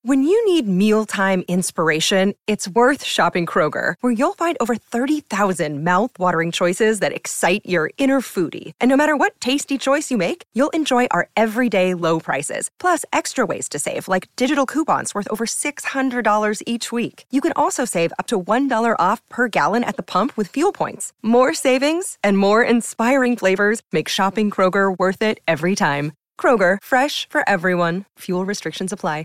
When you need mealtime inspiration, it's worth shopping Kroger, where you'll find over 30,000 mouth-watering choices that excite your inner foodie. And no matter what tasty choice you make, you'll enjoy our everyday low prices, plus extra ways to save, like digital coupons worth over $600 each week. You can also save up to $1 off per gallon at the pump with fuel points. More savings and more inspiring flavors make shopping Kroger worth it every time. Kroger, fresh for everyone. Fuel restrictions apply.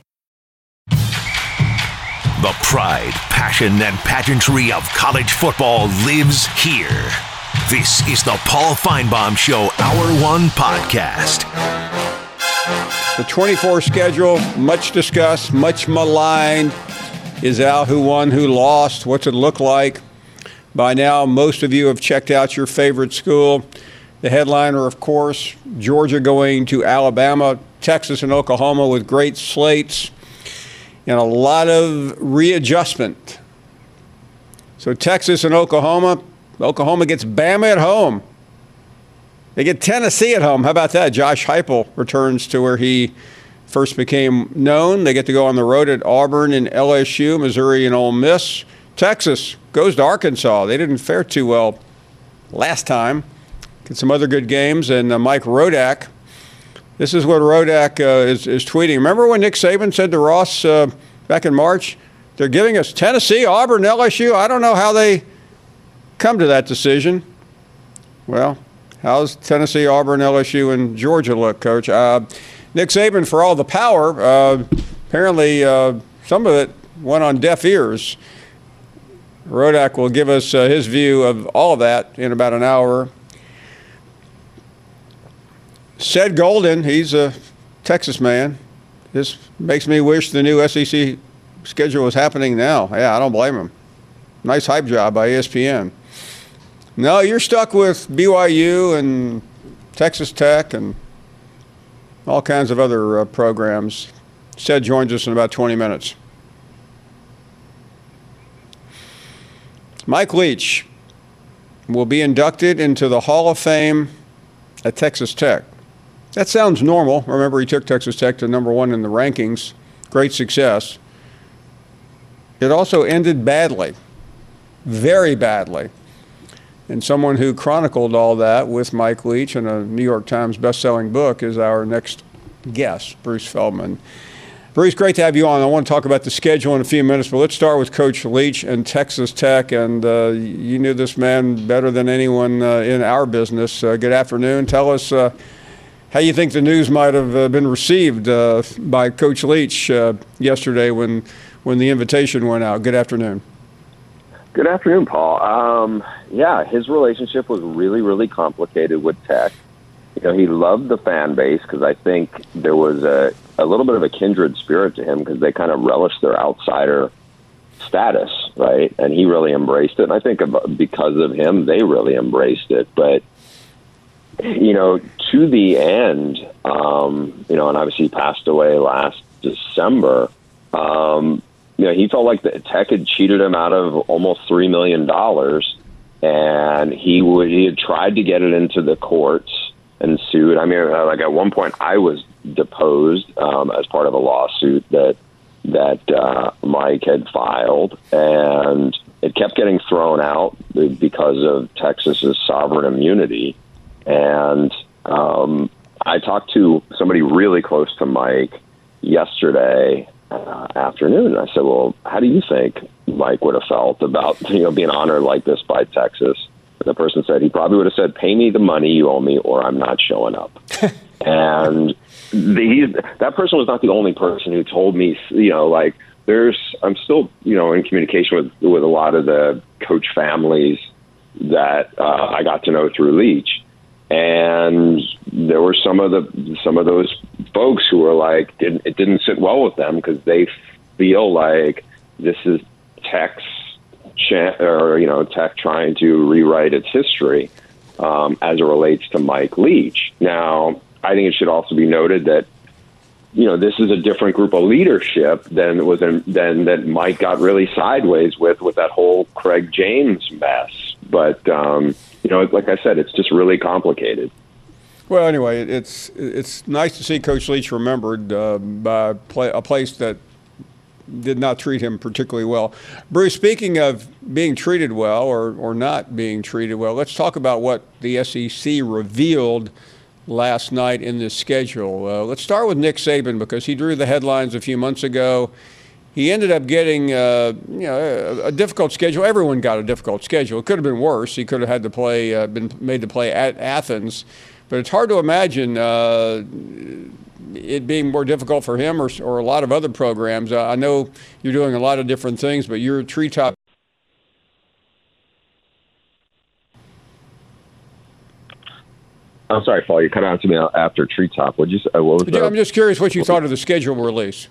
The pride, passion, and pageantry of college football lives here. This is the Paul Feinbaum Show Hour 1 podcast. The 24 schedule, much discussed, much maligned. Is out who won, who lost, what's it look like? By now, most of you have checked out your favorite school. The headliner, of course, Georgia going to Alabama, Texas and Oklahoma with great slates. And a lot of readjustment. So Texas and Oklahoma gets Bama at home. They get Tennessee at home. How about that? Josh Heupel returns to where he first became known. They get to go on the road at Auburn and LSU, Missouri and Ole Miss. Texas goes to Arkansas. They didn't fare too well last time. Get some other good games. And Mike Rodak. This is what Rodak is tweeting. Remember when Nick Saban said to Ross back in March, they're giving us Tennessee, Auburn, LSU? I don't know how they come to that decision. Well, how's Tennessee, Auburn, LSU, and Georgia look, Coach? Nick Saban, for all the power, apparently some of it went on deaf ears. Rodak will give us his view of all of that in about an hour. Ced Golden, he's a Texas man. This makes me wish the new SEC schedule was happening now. Yeah, I don't blame him. Nice hype job by ESPN. No, you're stuck with BYU and Texas Tech and all kinds of other programs. Ced joins us in about 20 minutes. Mike Leach will be inducted into the Hall of Fame at Texas Tech. That sounds normal. Remember, he took Texas Tech to number 1 in the rankings. Great success. It also ended badly, very badly. And someone who chronicled all that with Mike Leach in a New York Times best-selling book is our next guest, Bruce Feldman. Bruce, great to have you on. I want to talk about the schedule in a few minutes, but let's start with Coach Leach and Texas Tech. And you knew this man better than anyone in our business. Good afternoon. Tell us how you think the news might have been received by Coach Leach yesterday when the invitation went out. Good afternoon. Good afternoon, Paul. Yeah, his relationship was really, really complicated with Tech. You know, he loved the fan base because I think there was a little bit of a kindred spirit to him because they kind of relished their outsider status, right? And he really embraced it. And I think because of him, they really embraced it. But you know, to the end, you know, and obviously he passed away last December, you know, he felt like the Tech had cheated him out of almost $3 million, and he had tried to get it into the courts and sued. I mean, like at one point I was deposed as part of a lawsuit that Mike had filed, and it kept getting thrown out because of Texas's sovereign immunity. And I talked to somebody really close to Mike yesterday afternoon. And I said, well, how do you think Mike would have felt about, you know, being honored like this by Texas? And the person said he probably would have said, pay me the money you owe me or I'm not showing up. And that person was not the only person who told me, you know, like I'm still, you know, in communication with a lot of the coach families that I got to know through Leach. And there were some of those folks who were like, it didn't sit well with them because they feel like this is Tech's Tech trying to rewrite its history as it relates to Mike Leach. Now, I think it should also be noted that, you know, this is a different group of leadership than that Mike got really sideways with that whole Craig James mess. But you know, like I said, it's just really complicated. Well, anyway, it's nice to see Coach Leach remembered by a place that did not treat him particularly well. Bruce, speaking of being treated well or not being treated well, let's talk about what the SEC revealed last night in this schedule. Let's start with Nick Saban because he drew the headlines a few months ago. He ended up getting a difficult schedule. Everyone got a difficult schedule. It could have been worse. He could have had to play, been made to play at Athens. But it's hard to imagine it being more difficult for him or a lot of other programs. I know you're doing a lot of different things, but you're Treetop. I'm sorry, Paul. You cut out to me after Treetop. What was that? I'm just curious what you thought of the schedule release.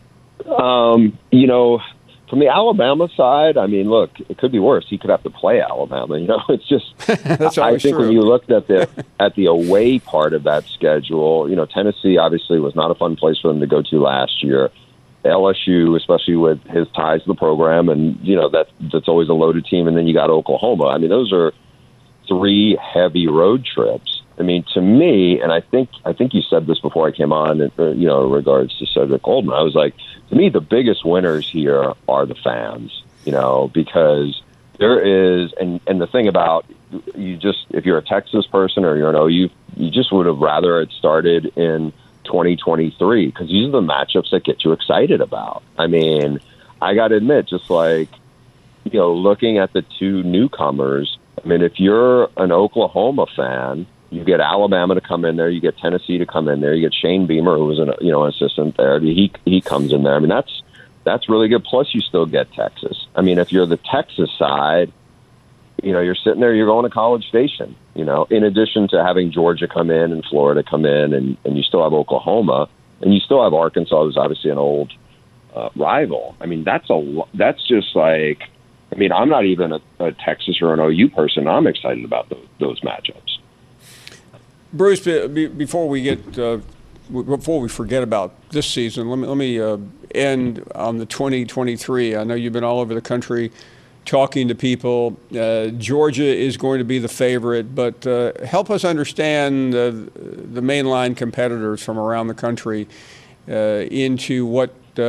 From the Alabama side, I mean, look, it could be worse. He could have to play Alabama. It's just. That's I think true. when you looked at the away part of that schedule, Tennessee obviously was not a fun place for them to go to last year. LSU, especially with his ties to the program, and that's always a loaded team. And then you got Oklahoma. I mean, those are 3 heavy road trips. I mean, to me, and I think you said this before I came on, in regards to Cedric Goldman, I was like, to me, the biggest winners here are the fans, because there is, and the thing about if you're a Texas person or you're an OU, you just would have rather it started in 2023 because these are the matchups that get you excited about. I mean, I got to admit, just like, looking at the 2 newcomers, I mean, if you're an Oklahoma fan, you get Alabama to come in there. You get Tennessee to come in there. You get Shane Beamer, who was an assistant there. He comes in there. I mean, that's really good. Plus, you still get Texas. I mean, if you're the Texas side, you're sitting there. You're going to College Station. In addition to having Georgia come in and Florida come in, and you still have Oklahoma, and you still have Arkansas, who's obviously an old rival. I mean, that's just like. I mean, I'm not even a Texas or an OU person. I'm excited about those matchups. Bruce, before we forget about this season, let me end on the 2023. I know you've been all over the country talking to people. Georgia is going to be the favorite, but help us understand the mainline competitors from around the country into what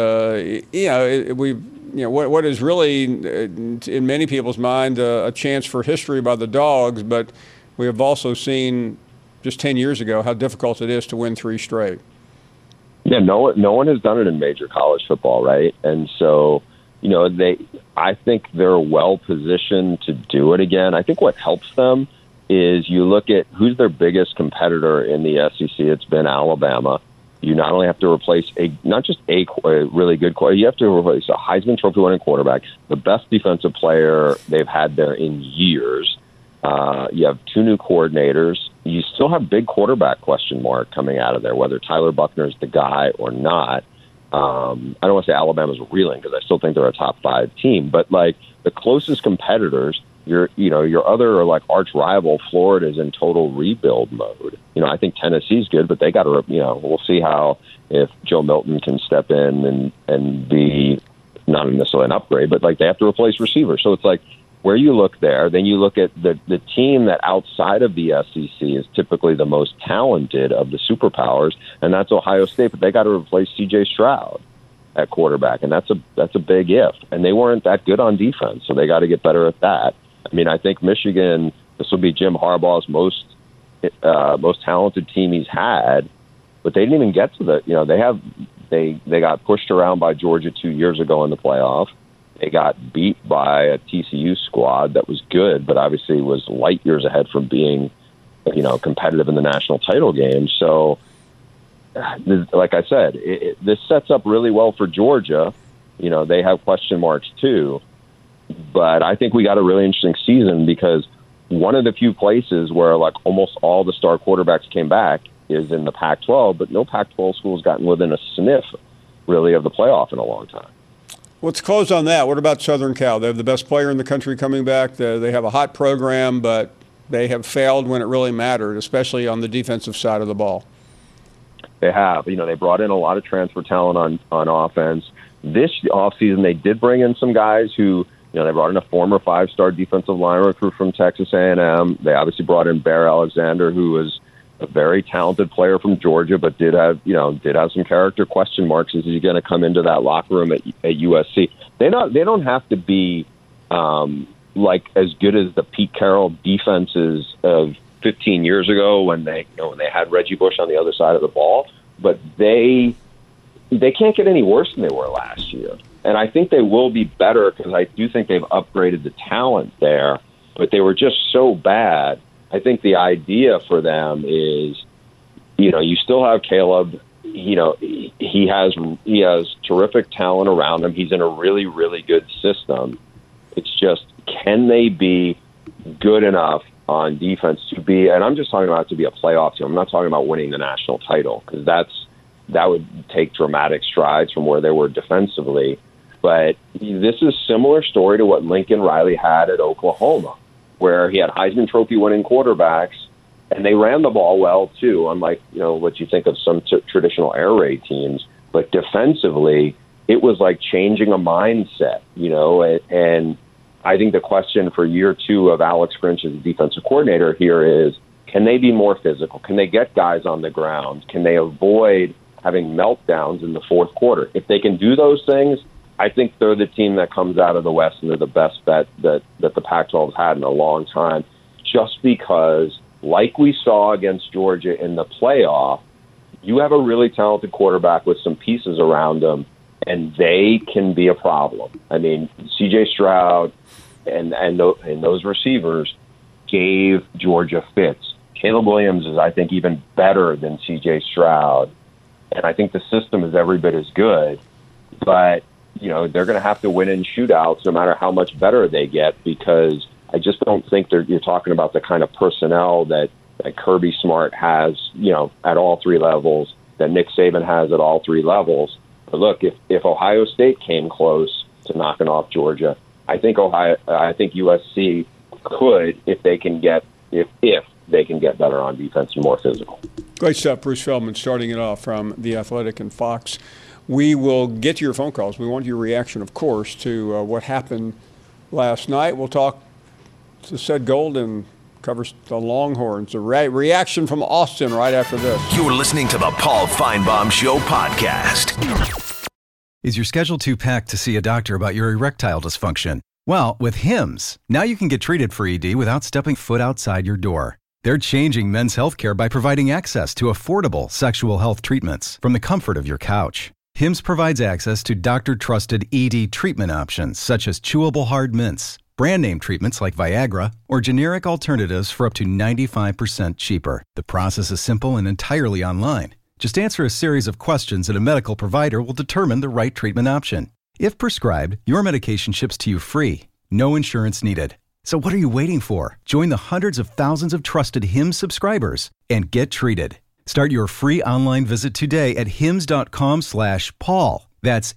what is really, in many people's mind, a chance for history by the Dogs, but we have also seen just 10 years ago how difficult it is to win 3 straight. Yeah, no one has done it in major college football, right? And so, I think they're well positioned to do it again. I think what helps them is you look at who's their biggest competitor in the SEC. It's been Alabama. You not only have to replace not just a really good quarterback, you have to replace a Heisman Trophy winning quarterback, the best defensive player they've had there in years. You have 2 new coordinators. You still have big quarterback question mark coming out of there, whether Tyler Buckner's the guy or not. I don't want to say Alabama's reeling because I still think they're a top 5 team, but like the closest competitors, your other like arch rival, Florida, is in total rebuild mode. I think Tennessee's good, but they got to, we'll see how if Joe Milton can step in and be not necessarily an upgrade, but like they have to replace receivers. So it's like, where you look there, then you look at the team that outside of the SEC is typically the most talented of the superpowers, and that's Ohio State. But they got to replace C.J. Stroud at quarterback, and that's a big if. And they weren't that good on defense, so they got to get better at that. I mean, I think Michigan. This will be Jim Harbaugh's most talented team he's had, but they didn't even get to the. They got pushed around by Georgia 2 years ago in the playoff. They got beat by a TCU squad that was good, but obviously was light years ahead from being, competitive in the national title game. So, like I said, this sets up really well for Georgia. They have question marks too, but I think we got a really interesting season because one of the few places where like almost all the star quarterbacks came back is in the Pac-12, but no Pac-12 school's gotten within a sniff really of the playoff in a long time. Let's close on that. What about Southern Cal? They have the best player in the country coming back. They have a hot program, but they have failed when it really mattered, especially on the defensive side of the ball. They have. They brought in a lot of transfer talent on offense. This offseason, they did bring in some guys who, they brought in a former 5-star defensive line recruit from Texas A&M. They obviously brought in Bear Alexander, who was, a very talented player from Georgia, but did have some character question marks. Is he going to come into that locker room at USC? They don't have to be like as good as the Pete Carroll defenses of 15 years ago when they had Reggie Bush on the other side of the ball, but they can't get any worse than they were last year. And I think they will be better because I do think they've upgraded the talent there, but they were just so bad. I think the idea for them is, you still have Caleb. He has terrific talent around him. He's in a really, really good system. It's just, can they be good enough on defense to be, and I'm just talking about to be a playoff team. I'm not talking about winning the national title because that would take dramatic strides from where they were defensively. But this is a similar story to what Lincoln Riley had at Oklahoma, where he had Heisman Trophy winning quarterbacks, and they ran the ball well too, unlike what you think of some traditional air raid teams. But defensively, it was like changing a mindset, and I think the question for year 2 of Alex Grinch as a defensive coordinator here is, can they be more physical? Can they get guys on the ground? Can they avoid having meltdowns in the fourth quarter? If they can do those things, I think they're the team that comes out of the West, and they're the best bet that the Pac-12 has had in a long time, just because, like we saw against Georgia in the playoff, you have a really talented quarterback with some pieces around him, and they can be a problem. I mean, C.J. Stroud and those receivers gave Georgia fits. Caleb Williams is, I think, even better than C.J. Stroud, and I think the system is every bit as good, but they're going to have to win in shootouts no matter how much better they get, because I just don't think you're talking about the kind of personnel that Kirby Smart has, at all 3 levels, that Nick Saban has at all 3 levels. But look, if Ohio State came close to knocking off Georgia, I think USC could, if they can get better on defense and more physical. Great stuff, Bruce Feldman, starting it off from The Athletic and Fox. We will get to your phone calls. We want your reaction, of course, to what happened last night. We'll talk to Ced Golden, covers the Longhorns. A reaction from Austin right after this. You're listening to the Paul Feinbaum Show podcast. Is your schedule too packed to see a doctor about your erectile dysfunction? Well, with Hims, now you can get treated for ED without stepping foot outside your door. They're changing men's healthcare by providing access to affordable sexual health treatments from the comfort of your couch. Hims provides access to doctor-trusted ED treatment options such as chewable hard mints, brand name treatments like Viagra, or generic alternatives for up to 95% cheaper. The process is simple and entirely online. Just answer a series of questions and a medical provider will determine the right treatment option. If prescribed, your medication ships to you free. No insurance needed. So what are you waiting for? Join the hundreds of thousands of trusted Hims subscribers and get treated. Start your free online visit today at hims.com/Paul. That's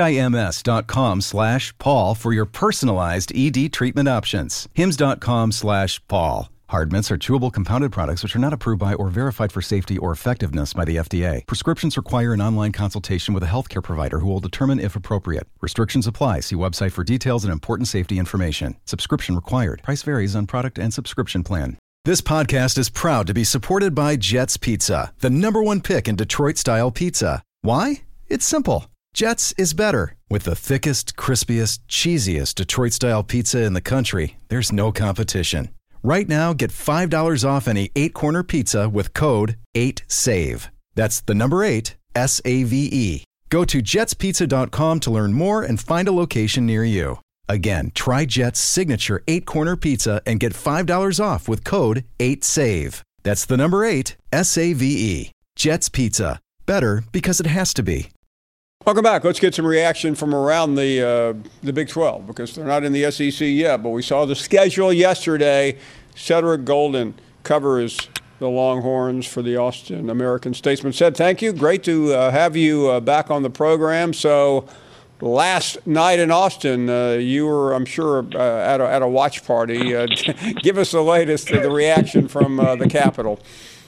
HIMS.com/Paul for your personalized ED treatment options. hims.com/Paul. Hard mints are chewable compounded products which are not approved by or verified for safety or effectiveness by the FDA. Prescriptions require an online consultation with a healthcare provider who will determine if appropriate. Restrictions apply. See website for details and important safety information. Subscription required. Price varies on product and subscription plan. This podcast is proud to be supported by Jets Pizza, the #1 pick in Detroit-style pizza. Why? It's simple. Jets is better. With the thickest, crispiest, cheesiest Detroit-style pizza in the country, there's no competition. Right now, get $5 off any 8-corner pizza with code 8SAVE. That's the number 8, SAVE. Go to jetspizza.com to learn more and find a location near you. Again, try Jet's signature 8-corner pizza and get $5 off with code 8SAVE. That's the number 8, SAVE. Jet's Pizza. Better because it has to be. Welcome back. Let's get some reaction from around the Big 12 because they're not in the SEC yet, but we saw the schedule yesterday. Cedric Golden covers the Longhorns for the Austin American-Statesman. Ced, thank you. Great to have you back on the program. So last night in Austin, you were, I'm sure, at a watch party. Give us the latest, the reaction from the Capitol.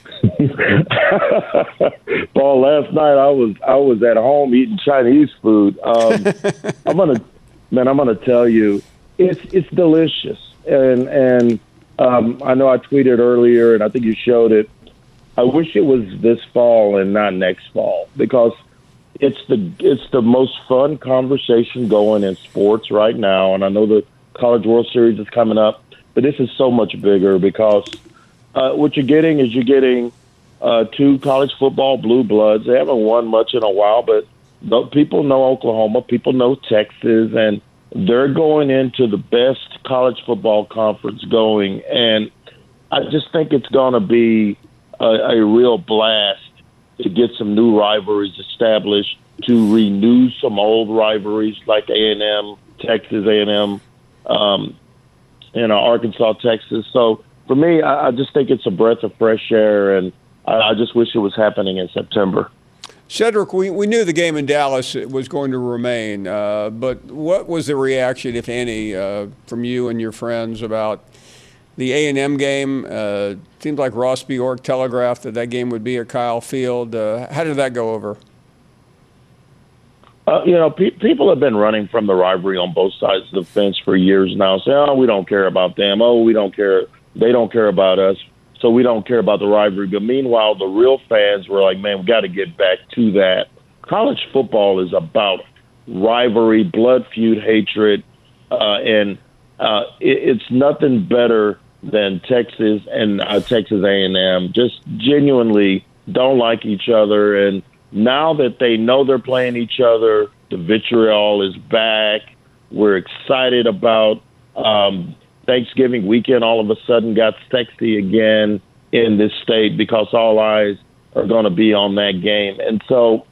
Paul, last night I was at home eating Chinese food. I'm gonna tell you, it's delicious, and I know I tweeted earlier, and I think you showed it. I wish it was this fall and not next fall, because it's the most fun conversation going in sports right now. And I know the College World Series is coming up, but this is so much bigger because what you're getting is two college football blue bloods. They haven't won much in a while, but people know Oklahoma, people know Texas, and they're going into the best college football conference going. And I just think it's going to be a real blast to get some new rivalries established, to renew some old rivalries like A&M, Texas A&M, Arkansas, Texas. So for me, I just think it's a breath of fresh air, and I just wish it was happening in September. Cedric, we knew the game in Dallas was going to remain, but what was the reaction, if any, from you and your friends about the A&M game? Seems like Ross Bjork telegraphed that game would be at Kyle Field. How did that go over? People have been running from the rivalry on both sides of the fence for years now, saying, oh, we don't care about them. Oh, we don't care. They don't care about us, so we don't care about the rivalry. But meanwhile, the real fans were like, man, we got to get back to that. College football is about rivalry, blood feud, hatred, and it's nothing better than Texas and Texas A&M just genuinely don't like each other. And now that they know they're playing each other, the vitriol is back. We're excited about Thanksgiving weekend. All of a sudden got sexy again in this state because all eyes are going to be on that game. And so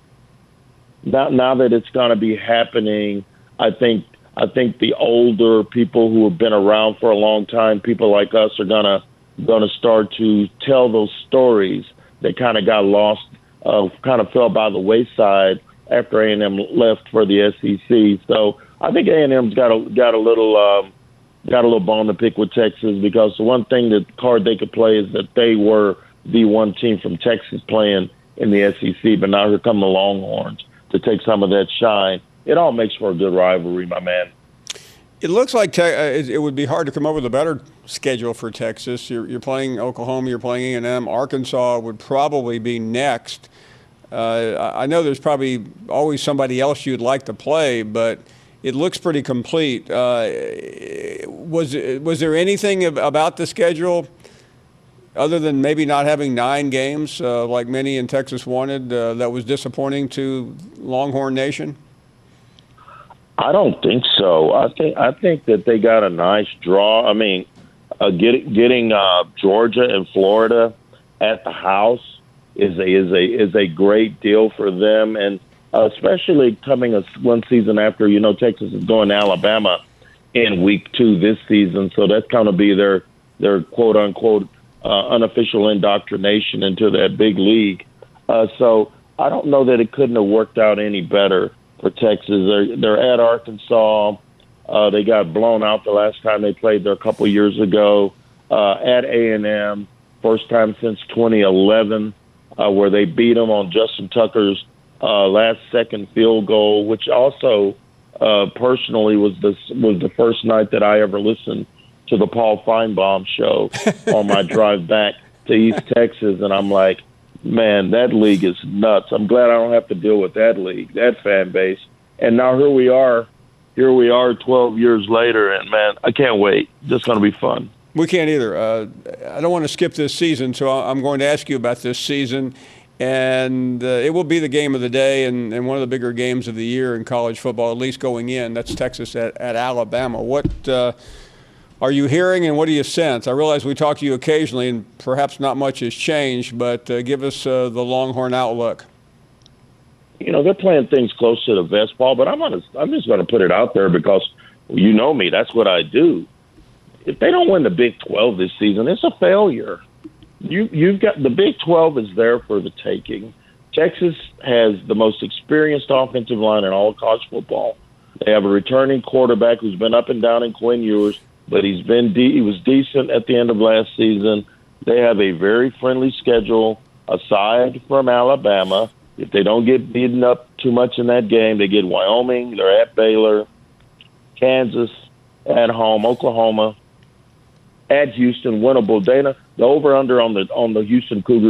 now that it's going to be happening, I think the older people who have been around for a long time, people like us, are gonna start to tell those stories that kind of got lost, kind of fell by the wayside after A&M left for the SEC. So I think A&M's got a little bone to pick with Texas, because the one thing that card they could play is that they were the one team from Texas playing in the SEC, but now here come the Longhorns to take some of that shine. It all makes for a good rivalry, my man. It looks like it would be hard to come up with a better schedule for Texas. You're playing Oklahoma, you're playing A&M. Arkansas would probably be next. I know there's probably always somebody else you'd like to play, but it looks pretty complete. Was there anything about the schedule other than maybe not having 9 games like many in Texas wanted that was disappointing to Longhorn Nation? I don't think so. I think that they got a nice draw. I mean, getting Georgia and Florida at the house is a great deal for them, and especially coming one season after, Texas is going to Alabama in week 2 this season, so that's going to be their quote unquote unofficial indoctrination into that big league. So I don't know that it couldn't have worked out any better for Texas. They're at Arkansas. They got blown out the last time they played there a couple years ago. At A&M, first time since 2011, where they beat them on Justin Tucker's last-second field goal, which also personally was the first night that I ever listened to the Paul Feinbaum show on my drive back to East Texas, and I'm like, man, that league is nuts. I'm glad I don't have to deal with that league, that fan base. And now here we are 12 years later, and, man, I can't wait. It's just going to be fun. We can't either. I don't want to skip this season, so I'm going to ask you about this season. And it will be the game of the day and one of the bigger games of the year in college football, at least going in. That's Texas at Alabama. What are you hearing and what do you sense? I realize we talk to you occasionally and perhaps not much has changed, but give us the Longhorn outlook. They're playing things close to the vest, Paul, but I'm just going to put it out there because you know me. That's what I do. If they don't win the Big 12 this season, it's a failure. You've got the Big 12 is there for the taking. Texas has the most experienced offensive line in all of college football. They have a returning quarterback who's been up and down in Quinn Ewers, but he was decent at the end of last season. They have a very friendly schedule aside from Alabama. If they don't get beaten up too much in that game, they get Wyoming, they're at Baylor, Kansas, at home, Oklahoma, at Houston, winnable. Dana, the over-under on the Houston Cougars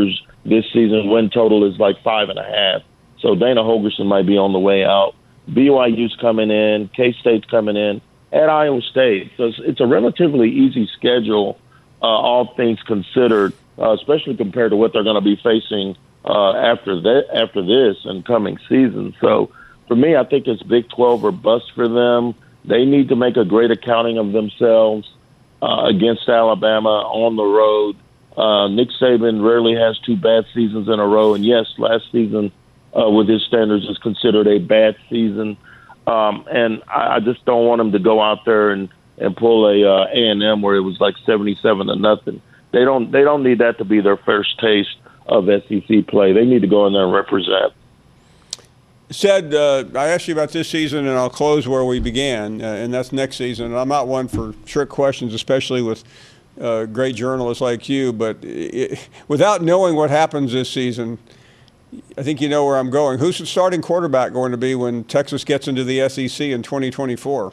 this season. Win total is like 5.5. So Dana Holgorsen might be on the way out. BYU's coming in, K-State's coming in, at Iowa State. So it's a relatively easy schedule, all things considered, especially compared to what they're going to be facing after this and coming season. So for me, I think it's Big 12 or bust for them. They need to make a great accounting of themselves against Alabama on the road. Nick Saban rarely has 2 bad seasons in a row. And yes, last season with his standards is considered a bad season. And I just don't want him to go out there and pull a A&M where it was like 77-0. They don't need that to be their first taste of SEC play. They need to go in there and represent. Said, I asked you about this season, and I'll close where we began, and that's next season. And I'm not one for trick questions, especially with great journalists like you. But without knowing what happens this season, I think you know where I'm going. Who's the starting quarterback going to be when Texas gets into the SEC in 2024?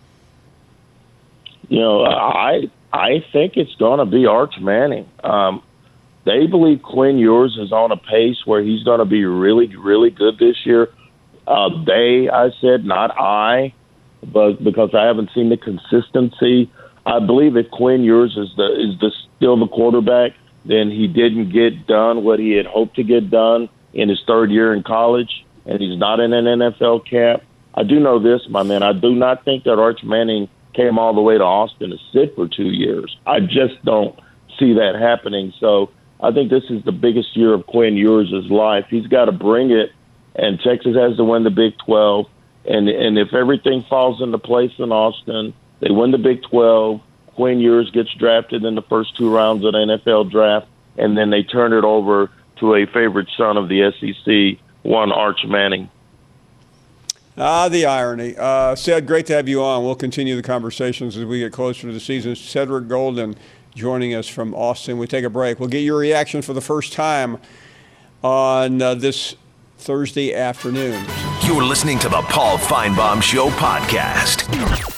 You know, I think it's going to be Arch Manning. They believe Quinn Ewers is on a pace where he's going to be really, really good this year. I said, not I, but because I haven't seen the consistency. I believe if Quinn Ewers is still the quarterback, then he didn't get done what he had hoped to get done in his third year in college, and he's not in an NFL camp. I do know this, my man. I do not think that Arch Manning came all the way to Austin to sit for 2 years. I just don't see that happening. So I think this is the biggest year of Quinn Ewers' life. He's got to bring it, and Texas has to win the Big 12. And if everything falls into place in Austin, they win the Big 12, Quinn Ewers gets drafted in the first 2 rounds of the NFL draft, and then they turn it over to a favorite son of the SEC, one Arch Manning. The irony. Ced, great to have you on. We'll continue the conversations as we get closer to the season. Cedric Golden joining us from Austin. We take a break. We'll get your reaction for the first time on this Thursday afternoon. You're listening to the Paul Feinbaum Show podcast.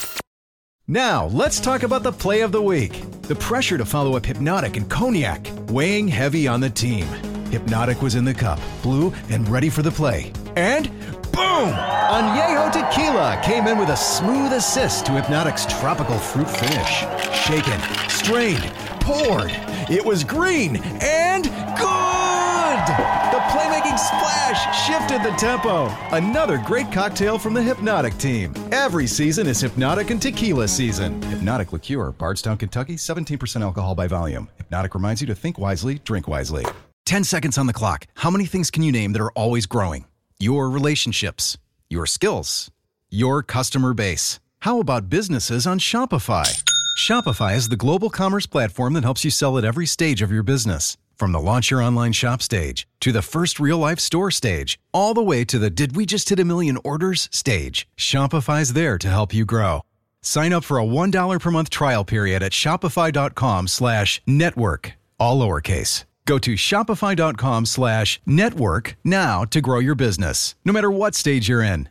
Now, let's talk about the play of the week. The pressure to follow up Hypnotic and Cognac, weighing heavy on the team. Hypnotic was in the cup, blue, and ready for the play. And boom! Añejo Tequila came in with a smooth assist to Hypnotic's tropical fruit finish. Shaken, strained, poured. It was green and good! The playmaking splash shifted the tempo. Another great cocktail from the Hypnotic team. Every season is Hypnotic and Tequila season. Hypnotic Liqueur, Bardstown, Kentucky, 17% alcohol by volume. Hypnotic reminds you to think wisely, drink wisely. 10 seconds on the clock. How many things can you name that are always growing? Your relationships, your skills, your customer base. How about businesses on Shopify? Shopify is the global commerce platform that helps you sell at every stage of your business. From the launch your online shop stage, to the first real-life store stage, all the way to the did we just hit 1 million orders stage. Shopify's there to help you grow. Sign up for a $1 per month trial period at shopify.com/network, all lowercase. Go to shopify.com/network now to grow your business, no matter what stage you're in.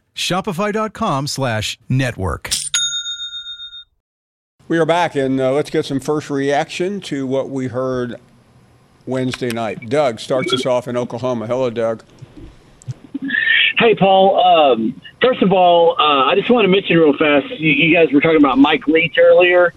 Shopify.com/network. We are back, and let's get some first reaction to what we heard Wednesday night. Doug starts us off in Oklahoma. Hello, Doug. Hey, Paul. First of all, I just want to mention real fast, you guys were talking about Mike Leach earlier.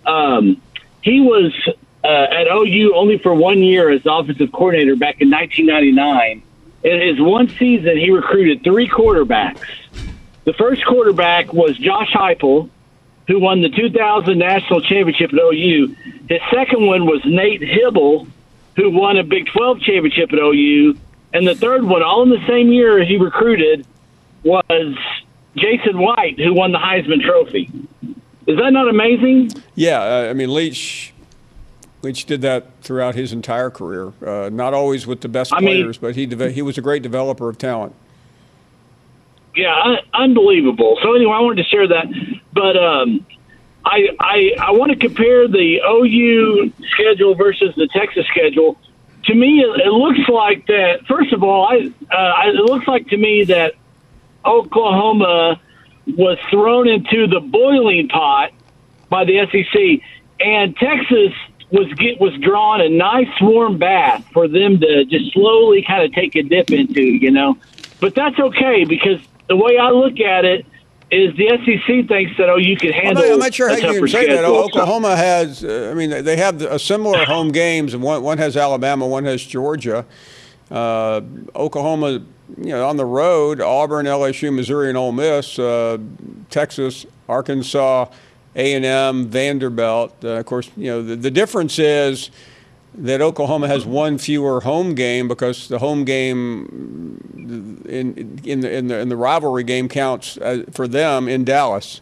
He was at OU only for 1 year as offensive coordinator back in 1999. In his one season, he recruited 3 quarterbacks. The first quarterback was Josh Heupel, who won the 2000 National Championship at OU. His second one was Nate Hibble, who won a Big 12 championship at OU. And the third one, all in the same year he recruited, was Jason White, who won the Heisman Trophy. Is that not amazing? Yeah, I mean, Leach did that throughout his entire career. Not always with the best players, but he was a great developer of talent. Yeah, unbelievable. So anyway, I wanted to share that. But I want to compare the OU schedule versus the Texas schedule. To me, it looks like that. First of all, it looks like to me that Oklahoma was thrown into the boiling pot by the SEC, and Texas was drawn a nice warm bath for them to just slowly kind of take a dip into, you know. But that's okay, because the way I look at it is the SEC thinks that, you can handle. I'm not sure how you can say that. schedule. Oklahoma has, they have a similar home games, and one has Alabama, one has Georgia. Oklahoma, on the road, Auburn, LSU, Missouri, and Ole Miss, Texas, Arkansas, A&M, Vanderbilt. Of course, the difference is that Oklahoma has one fewer home game, because the home game in the rivalry game counts for them in Dallas.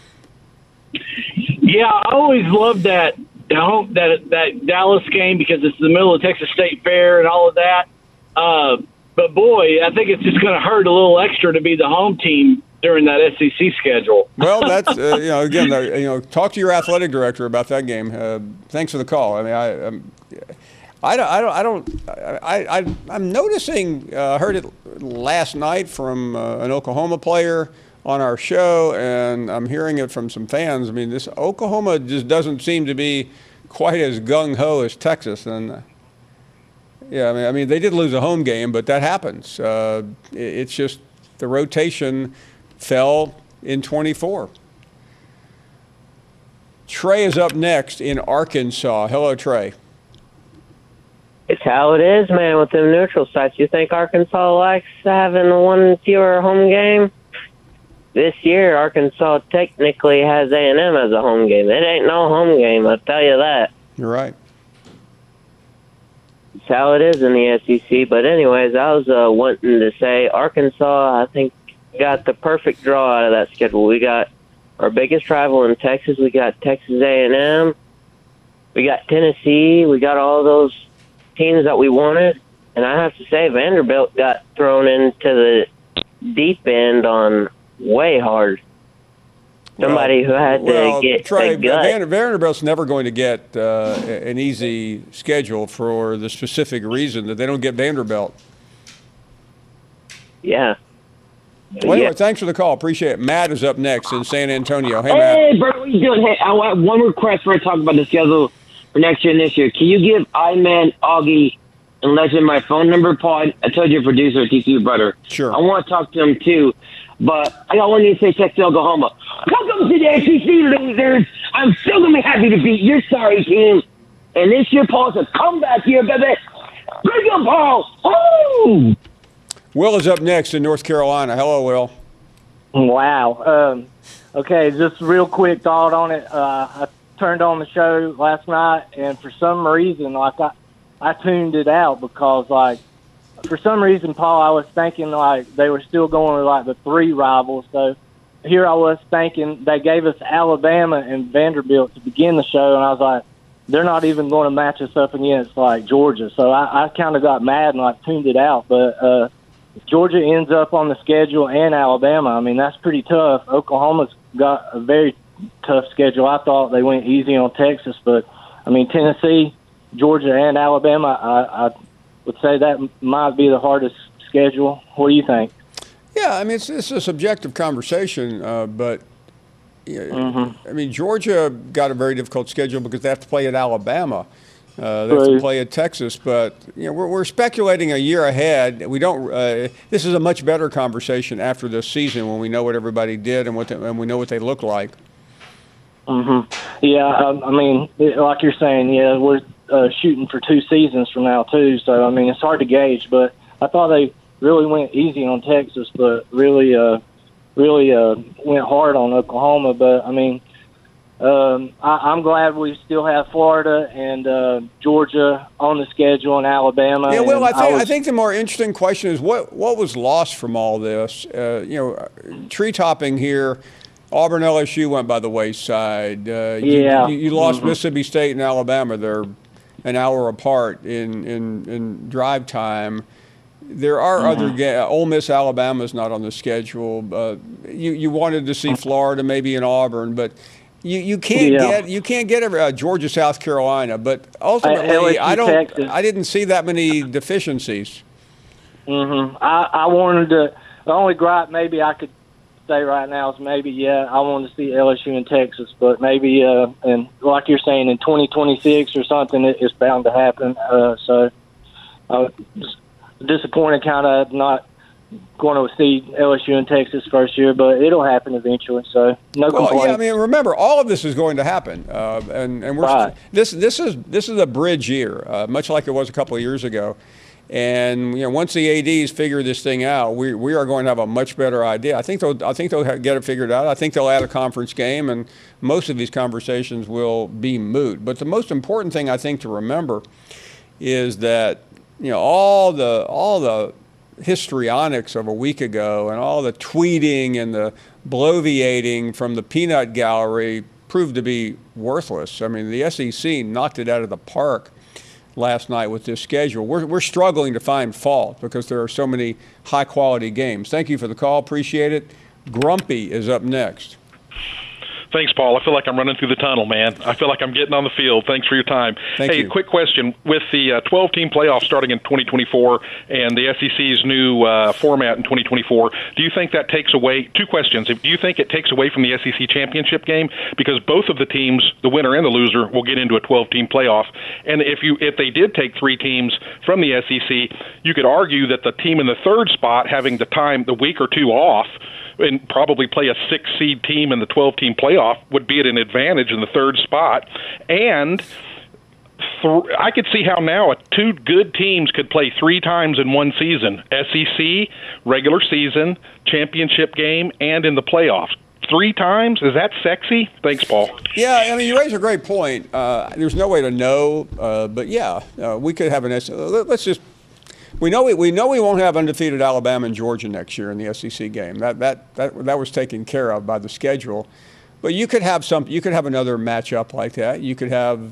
Yeah, I always loved that Dallas game, because it's the middle of Texas State Fair and all of that. But boy, I think it's just going to hurt a little extra to be the home team during that SEC schedule. Well, that's again, talk to your athletic director about that game. Thanks for the call. I'm noticing. Heard it last night from an Oklahoma player on our show, and I'm hearing it from some fans. This Oklahoma just doesn't seem to be quite as gung ho as Texas, and they did lose a home game, but that happens. It's just the rotation fell in 24. Trey is up next in Arkansas. Hello, Trey. It's how it is, man, with them neutral sites. You think Arkansas likes having one fewer home game? This year, Arkansas technically has A&M as a home game. It ain't no home game, I'll tell you that. You're right. It's how it is in the SEC. But anyways, I was wanting to say Arkansas, I think, got the perfect draw out of that schedule. We got our biggest rival in Texas. We got Texas A&M. We got Tennessee. We got all those teams that we wanted. And I have to say, Vanderbilt got thrown into the deep end on way hard. Somebody who had to get Trey, a gut. Vanderbilt's never going to get an easy schedule for the specific reason that they don't get Vanderbilt. Yeah. Well, anyway, thanks for the call. Appreciate it. Matt is up next in San Antonio. Hey, Matt. Hey, bro, what you doing? Hey, I want one request before I talk about the schedule for next year and this year. Can you give Iman, Augie, and Legend my phone number, Paul? I told your producer, TCU brother. Sure. I want to talk to him, too. But I got one thing to say, Texas, Oklahoma. Welcome to the SEC, losers. I'm still going to be happy to beat your sorry team. And this year, Paul's a comeback year, baby. Bring him, Paul. Woo! Will is up next in North Carolina. Hello, Will. Wow. Okay, just real quick thought on it. I turned on the show last night, and for some reason, I tuned it out because, for some reason, Paul, I was thinking, they were still going with, the three rivals. So here I was thinking they gave us Alabama and Vanderbilt to begin the show, and I was like, they're not even going to match us up against, Georgia. So I kind of got mad and, tuned it out. But if Georgia ends up on the schedule and Alabama, that's pretty tough. Oklahoma's got a very tough schedule. I thought they went easy on Texas, but, Tennessee, Georgia, and Alabama, I would say that might be the hardest schedule. What do you think? Yeah, it's a subjective conversation, but Georgia got a very difficult schedule because they have to play at Alabama. They have to play at Texas, but we're speculating a year ahead. We don't. This is a much better conversation after this season when we know what everybody did and we know what they look like. Yeah, like you're saying, we're shooting for 2 seasons from now too. So it's hard to gauge. But I thought they really went easy on Texas, but really went hard on Oklahoma. But I'm glad we still have Florida and Georgia on the schedule and Alabama. Yeah, well, I think the more interesting question is what was lost from all this. Tree topping here. Auburn, LSU went by the wayside. You lost Mississippi State and Alabama. They're an hour apart in drive time. There are other Ole Miss, Alabama's not on the schedule. You wanted to see Florida, maybe in Auburn, but you can't get Georgia, South Carolina. But ultimately, I didn't see that many deficiencies. I wanted to. The only gripe maybe I could say right now is maybe, I want to see LSU and Texas, but maybe, and like you're saying, in 2026 or something, it's bound to happen. So I'm disappointed kind of not going to see LSU and Texas first year, but it'll happen eventually. So no complaints. Yeah, I mean, remember, all of this is going to happen, and we're right. This is a bridge year, much like it was a couple of years ago. And once the ADs figure this thing out, we are going to have a much better idea. I think they'll get it figured out. I think they'll add a conference game, and most of these conversations will be moot. But the most important thing I think to remember is that all the histrionics of a week ago and all the tweeting and the bloviating from the peanut gallery proved to be worthless. I mean, the SEC knocked it out of the park last night with this schedule. We're struggling to find fault because there are so many high-quality games. Thank you for the call. Appreciate it. Grumpy is up next. Thanks, Paul. I feel like I'm running through the tunnel, man. I feel like I'm getting on the field. Thanks for your time. Thank you. Quick question. With the 12-team playoff starting in 2024 and the SEC's new format in 2024, do you think that takes away – two questions. Do you think it takes away from the SEC championship game? Because both of the teams, the winner and the loser, will get into a 12-team playoff. And if they did take 3 teams from the SEC, you could argue that the team in the third spot having the week or two off and probably play a 6-seed team in the 12-team playoff would be at an advantage in the third spot. And I could see how now 2 good teams could play 3 times in one season: SEC, regular season, championship game, and in the playoffs. 3 times? Is that sexy? Thanks, Paul. Yeah, I mean, you raise a great point. There's no way to know, but we could have let's just. We know we won't have undefeated Alabama and Georgia next year in the SEC game. That was taken care of by the schedule. But you could have another matchup like that. You could have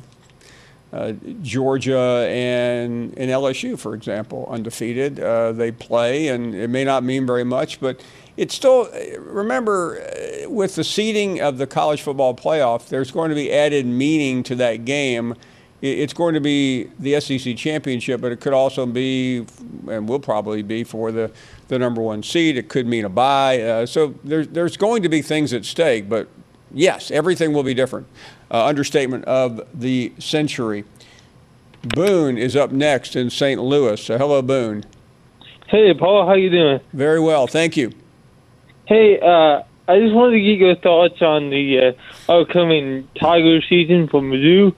Georgia and LSU, for example, undefeated. They play, and it may not mean very much, but it's still, remember, with the seeding of the college football playoff, there's going to be added meaning to that game. It's going to be the SEC championship, but it could also be, and will probably be, for the number 1 seed. It could mean a bye. So there's going to be things at stake. But yes, everything will be different. Understatement of the century. Boone is up next in St. Louis. Hello, Boone. Hey, Paul. How you doing? Very well, thank you. Hey, I just wanted to get your thoughts on the upcoming Tiger season for Mizzou.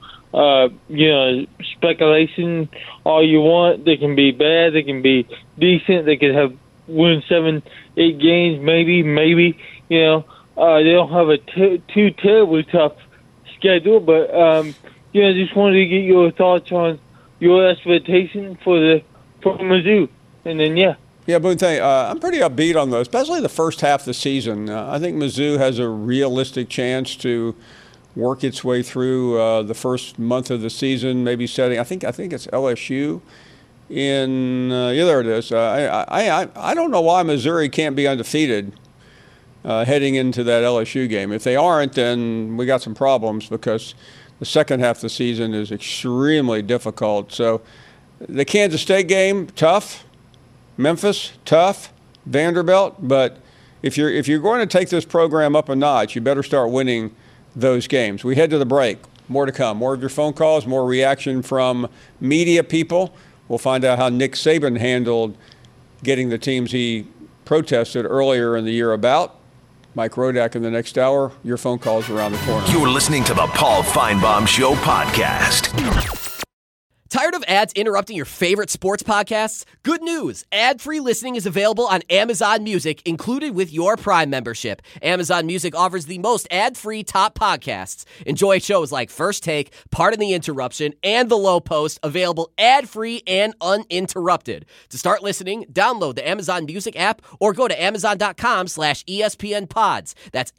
Speculation all you want. They can be bad. They can be decent. They could win 7-8 games, maybe. They don't have a too terribly tough schedule, but just wanted to get your thoughts on your expectation for Mizzou, and then Yeah, Boone, I'm pretty upbeat on those, especially the first half of the season. I think Mizzou has a realistic chance to work its way through the first month of the season, maybe setting. I think it's LSU. There it is. I don't know why Missouri can't be undefeated heading into that LSU game. If they aren't, then we got some problems because the second half of the season is extremely difficult. So the Kansas State game, tough. Memphis, tough. Vanderbilt, but if you're going to take this program up a notch, you better start winning those games. We head to the break. More to come. More of your phone calls, more reaction from media people. We'll find out how Nick Saban handled getting the teams he protested earlier in the year about. Mike Rodak in the next hour. Your phone calls around the corner. You're listening to the Paul Feinbaum Show podcast. Tired of ads interrupting your favorite sports podcasts? Good news! Ad-free listening is available on Amazon Music, included with your Prime membership. Amazon Music offers the most ad-free top podcasts. Enjoy shows like First Take, Pardon the Interruption, and The Low Post, available ad-free and uninterrupted. To start listening, download the Amazon Music app or go to amazon.com/ESPNpods. That's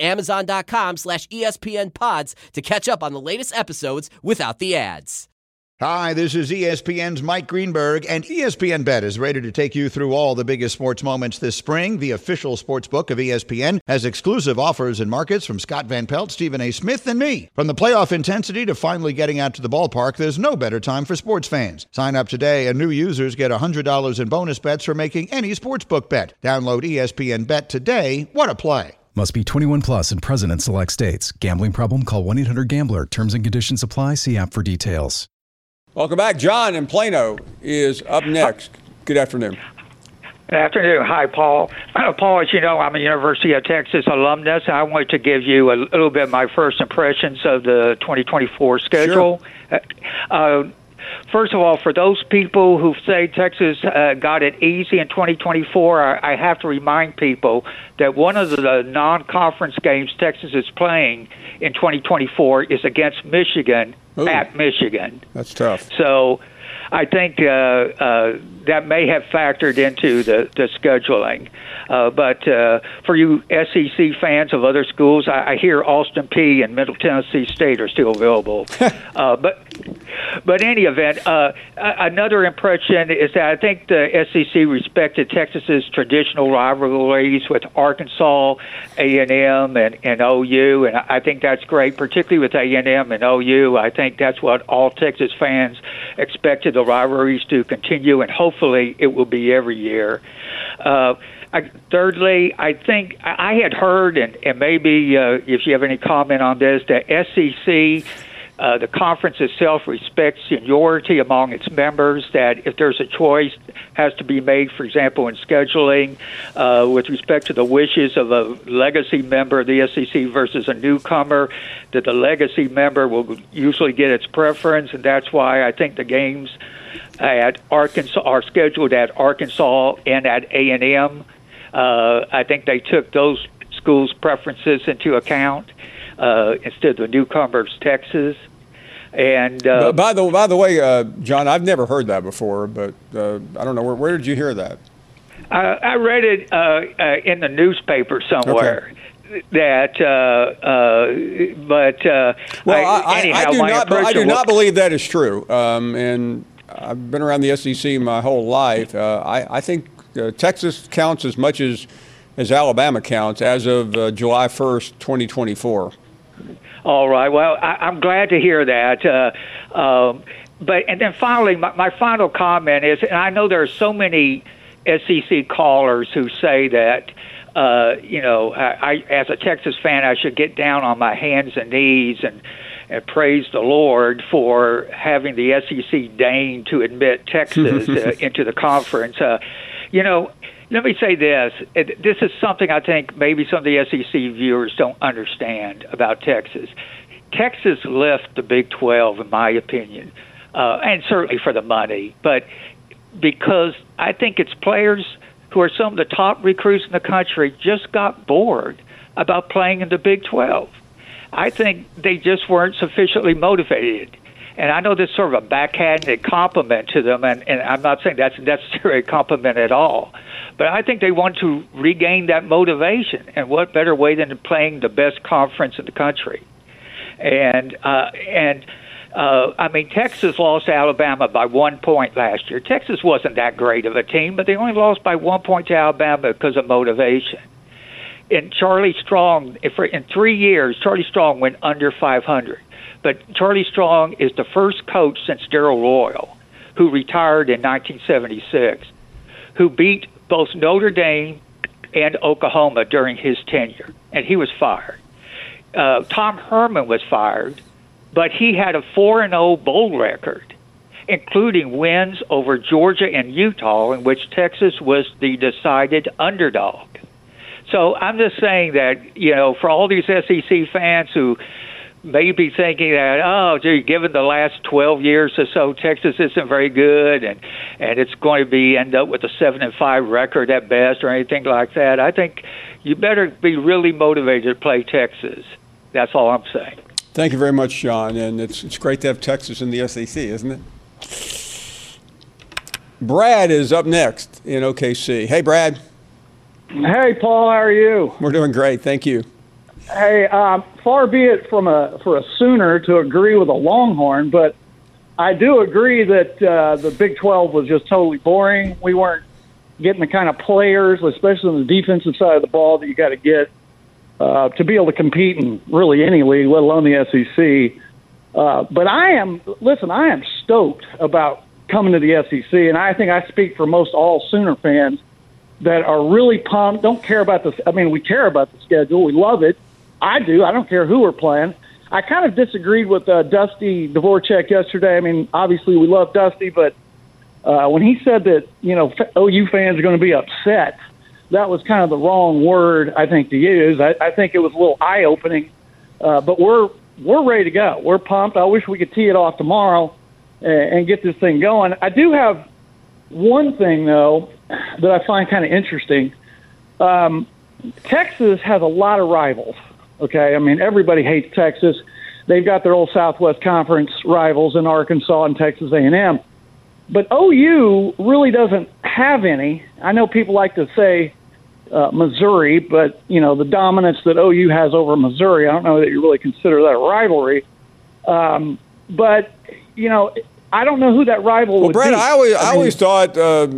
amazon.com/ESPNpods to catch up on the latest episodes without the ads. Hi, this is ESPN's Mike Greenberg, and ESPN Bet is ready to take you through all the biggest sports moments this spring. The official sports book of ESPN has exclusive offers and markets from Scott Van Pelt, Stephen A. Smith, and me. From the playoff intensity to finally getting out to the ballpark, there's no better time for sports fans. Sign up today, and new users get $100 in bonus bets for making any sportsbook bet. Download ESPN Bet today. What a play. Must be 21 plus and present in select states. Gambling problem? Call 1-800-GAMBLER. Terms and conditions apply. See app for details. Welcome back. John in Plano is up next. Good afternoon. Good afternoon. Hi, Paul. Paul, as you know, I'm a University of Texas alumnus. I wanted to give you a little bit of my first impressions of the 2024 schedule. Sure. First of all, for those people who say Texas got it easy in 2024, I have to remind people that one of the non-conference games Texas is playing in 2024 is against Michigan at Michigan. That's tough. So I think that may have factored into the scheduling. But for you SEC fans of other schools, I hear Austin Peay and Middle Tennessee State are still available. But in any event, another impression is that I think the SEC respected Texas's traditional rivalries with Arkansas, A&M, and OU, and I think that's great, particularly with A&M and OU. I think that's what all Texas fans expected the rivalries to continue, and hopefully it will be every year. Thirdly, I think I had heard, and maybe if you have any comment on this, that SEC, the conference itself respects seniority among its members, that if there's a choice has to be made, for example, in scheduling with respect to the wishes of a legacy member of the SEC versus a newcomer, that the legacy member will usually get its preference, and that's why I think the games at Arkansas are scheduled at Arkansas and at A&M. I think they took those schools' preferences into account instead of the newcomers, Texas. And by the way, John, I've never heard that before, but I don't know where did you hear that? I read it in the newspaper somewhere. Okay. That, I do not believe that is true. And I've been around the SEC my whole life. I think Texas counts as much as Alabama counts as of July 1st, 2024. All right. Well, I'm glad to hear that. And then finally, my final comment is, and I know there are so many SEC callers who say that, I, as a Texas fan, I should get down on my hands and knees and praise the Lord for having the SEC deign to admit Texas into the conference. Let me say this. This is something I think maybe some of the SEC viewers don't understand about Texas. Texas left the Big 12, in my opinion, and certainly for the money, but because I think its players who are some of the top recruits in the country just got bored about playing in the Big 12. I think they just weren't sufficiently motivated. And I know this is sort of a backhanded compliment to them, and I'm not saying that's necessarily a compliment at all. But I think they want to regain that motivation, and what better way than playing the best conference in the country? Texas lost to Alabama by 1 point last year. Texas wasn't that great of a team, but they only lost by 1 point to Alabama because of motivation. And Charlie Strong, in 3 years, Charlie Strong went under 500. But Charlie Strong is the first coach since Darrell Royal, who retired in 1976, who beat both Notre Dame and Oklahoma during his tenure, and he was fired. Tom Herman was fired, but he had a 4-0 bowl record, including wins over Georgia and Utah, in which Texas was the decided underdog. So I'm just saying that, for all these SEC fans who may be thinking that, given the last 12 years or so, Texas isn't very good, and it's going to end up with a 7-5 record at best or anything like that. I think you better be really motivated to play Texas. That's all I'm saying. Thank you very much, John. And it's great to have Texas in the SEC, isn't it? Brad is up next in OKC. Hey, Brad. Hey, Paul. How are you? We're doing great. Thank you. Hey, far be it for a Sooner to agree with a Longhorn, but I do agree that the Big 12 was just totally boring. We weren't getting the kind of players, especially on the defensive side of the ball, that you got to get to be able to compete in really any league, let alone the SEC. But I am stoked about coming to the SEC, and I think I speak for most all Sooner fans that are really pumped, don't care about this. I mean, we care about the schedule. We love it. I do. I don't care who we're playing. I kind of disagreed with Dusty Dvorak yesterday. I mean, obviously we love Dusty, but when he said that, OU fans are going to be upset, that was kind of the wrong word, I think, to use. I think it was a little eye-opening. But we're ready to go. We're pumped. I wish we could tee it off tomorrow and get this thing going. I do have one thing, though, that I find kind of interesting. Texas has a lot of rivals. Okay, I mean, everybody hates Texas. They've got their old Southwest Conference rivals in Arkansas and Texas A&M. But OU really doesn't have any. I know people like to say Missouri, but, the dominance that OU has over Missouri, I don't know that you really consider that a rivalry. But, I don't know who that rival would Brett, be. I always thought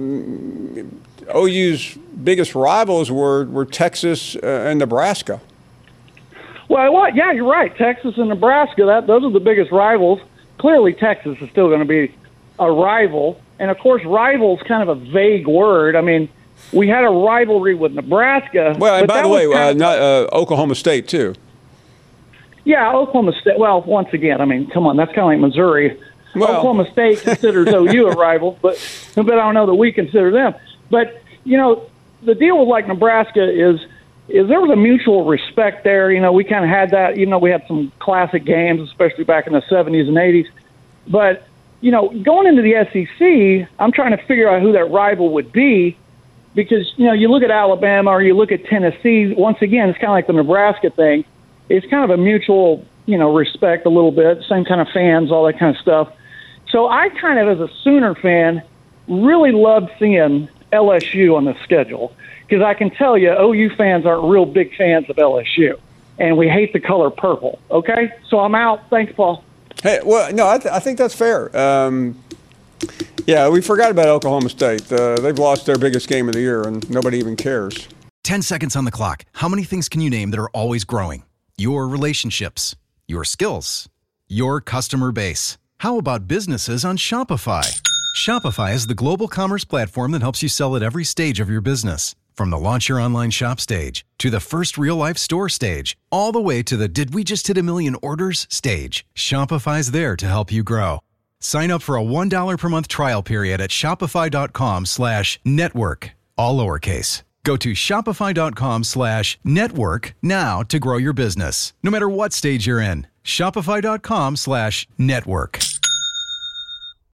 OU's biggest rivals were Texas and Nebraska. Well, yeah, you're right. Texas and Nebraska, those are the biggest rivals. Clearly, Texas is still going to be a rival. And, of course, rival's kind of a vague word. I mean, we had a rivalry with Nebraska. Well, and by the way, Oklahoma State, too. Yeah, Oklahoma State. Well, once again, I mean, come on, that's kind of like Missouri. Well, Oklahoma State considers OU a rival, but I don't know that we consider them. But, the deal with, like, Nebraska is there was a mutual respect there. We kind of had that. We had some classic games, especially back in the 70s and 80s. But, going into the SEC, I'm trying to figure out who that rival would be because, you look at Alabama or you look at Tennessee, once again, it's kind of like the Nebraska thing. It's kind of a mutual, respect a little bit, same kind of fans, all that kind of stuff. So I kind of, as a Sooner fan, really loved seeing LSU on the schedule. Because I can tell you, OU fans aren't real big fans of LSU, and we hate the color purple. Okay, so I'm out. Thanks, Paul. Hey, well, no, I think that's fair. Yeah, we forgot about Oklahoma State. They've lost their biggest game of the year, and nobody even cares. 10 seconds on the clock. How many things can you name that are always growing? Your relationships, your skills, your customer base. How about businesses on Shopify? Shopify is the global commerce platform that helps you sell at every stage of your business. From the launch your online shop stage, to the first real-life store stage, all the way to the did we just hit 1 million orders stage, Shopify's there to help you grow. Sign up for a $1 per month trial period at shopify.com/network, all lowercase. Go to shopify.com/network now to grow your business, no matter what stage you're in. Shopify.com/network.